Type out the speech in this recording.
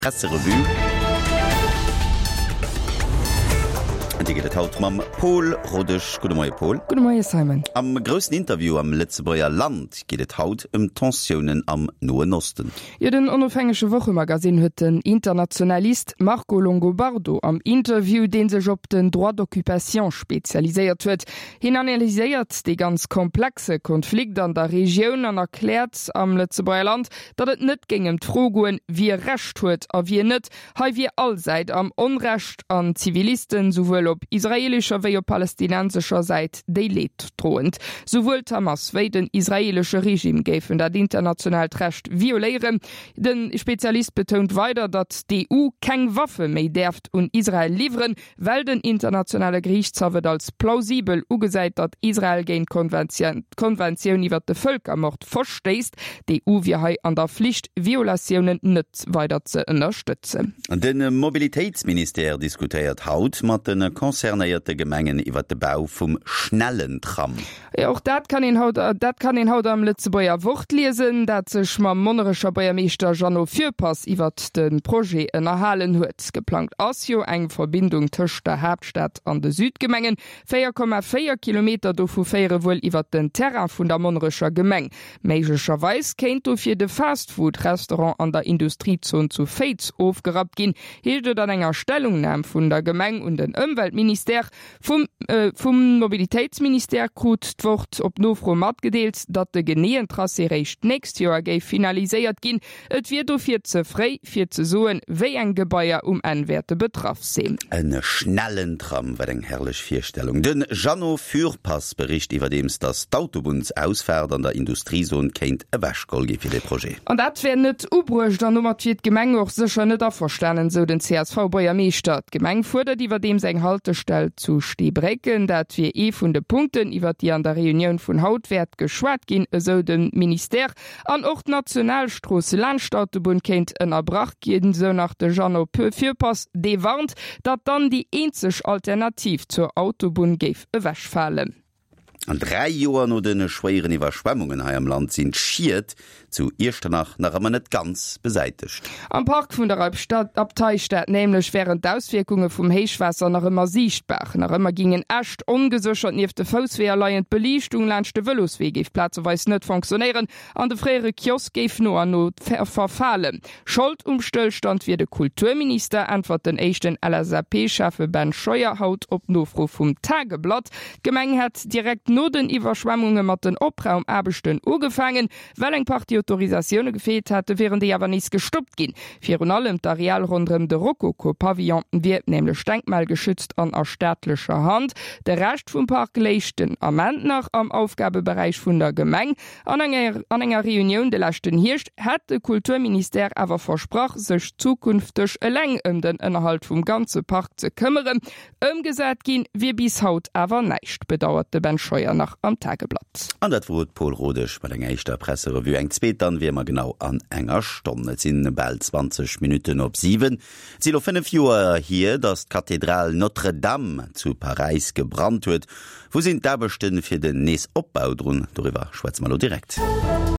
Presserevue. Die geht haut mam Paul Rodech. Guten Morgen, Paul. Guten Morgen, Simon. Am größten Interview am Letzebauer Land geht es haut Tensionen am Nahen Osten. Ja, den unabhängige Wochemagazin hat den Internationalist Marco Longobardo am Interview, den sich auf den Droit d'Occupation spezialisiert wird, analysiert die ganz komplexe Konflikt an der Region und erklärt am Letzebauer Land, dass es nicht gegen die Frage wie Recht hat, aber wie nicht, weil wir allseits am Unrecht an Zivilisten sowohl op israelischer wie op palästinensischer Seite de Leid drohend. Sowohl Hamas wie den israelische Regime gefen dat international Recht violieren. Den Spezialist betont weiter, dass die EU kein Waffe mehr darf und Israel liefern, weil den internationale Gerichtshof als plausibel ugeseit, dass Israel gegen Konvention über den Völkermord verstößt. Die EU wäre an der Pflicht, Violationen nicht weiter zu unterstützen. Den Mobilitätsminister diskutiert haut mit den konzernierte Gemengen iwwer de Bau vum schnellen Tram. Ja, auch dat kann ihn haut am Letzebauer Wort lesen, dat sech ma monnerischer Bäuermeister Jano Fürpass iwwer den Projekt erhalen huet. Geplant ass jo eng Verbindung tëcht der Hauptstadt an de Südgemengen, 4,4 Kilometer do vu féiere wohl iwwer den Terra vun der monnerischer Gemeng. Meigescherweis kennt du fir de Fastfood-Restaurant an der Industriezone zu Fates aufgerat gin, hielt an enger Stellungnahme vun der Gemeng und den Umweltminister vom Mobilitätsminister krut d'Wort op Nofro mat gedeelt, dat de geneen Trasserecht nächst Jahr geif finaliséiert gin, et wird do fir ze frei fir ze soen, wéi eng Gebäier Enwerte betraff se. Eine schnellen Tram war eng herrlich Vierstellung. Den Jano Fürpass bericht iwwer dems das d'Autobus ausfährt an der Industriezone kennt e Wäschkolgi fir de Projekt. An dat wär net ubrucht an Nummer Gemeng och secher net verstellen, so den CSV Bäuermeister. Gemeng fordert iwwer dem seg Haltestell zu Stebrecken, dat wir vun de Punkten iwwer die an der Reunion vun Hautwert geschwat gin, so den Minister an och Nationalstrosse Landstautobun kennt en erbracht jeden so nach de Jano Fürpass de warnt, dat dann die einzig Alternativ zur Autobahn geif ewäsch fallen. An 3 Joer no denne schweren Überschwemmungen ha am Land sind schiert zu Irstenach nach immer net ganz beseitigt. Am Park vun der Abteistadt nämlich wären d'Auswirkungen vum Heichwasser nach immer sichtbar. Nach immer gingen echt ungesichert nief de Fauswehr leiend Belichtung landchte Wëllosweg gif Platzerweis net funktionieren, an de frére Kiosk geif no an not verfallen. Schuld Stillstand wie de Kulturminister antwort den echten LSAP-Chefe Ben Scheuer haut op Nofro vum Tageblatt. Gemeng hat direkt no den Iwerschwemmungen mat den Opraum abechten ugefangen, well eng paar die Autorisationen gefehlt hatte, während die aber nichts gestoppt gin. Für allem der Real rundum de Rokoko-Pavillon wird nämlich denkmal geschützt an a staatlicher Hand. Der Rest vom Park lechten am Ende nach am Aufgabebereich vun der Gemeng. An enger Reunion de lachten Hirsch hat de Kulturminister aber versproch, sich zukünftig leng den Inhalt vom ganze Park zu kümmern. Umgesät gin wie bis haut aber neicht, bedauerte Ben Scheuer nach am Tageblatt. An dat wurt Paul Rodech bei eng eichter Presserevue eng dann wie man genau an enger Stunde sind bald 20 Minuten op 7. Sie 5 Joer hier, dass Kathedral Notre Dame zu Paris gebrannt huet. Wo sind d'Aarbechten fir den nees Opbau drun? Darüber schwätz mal direkt.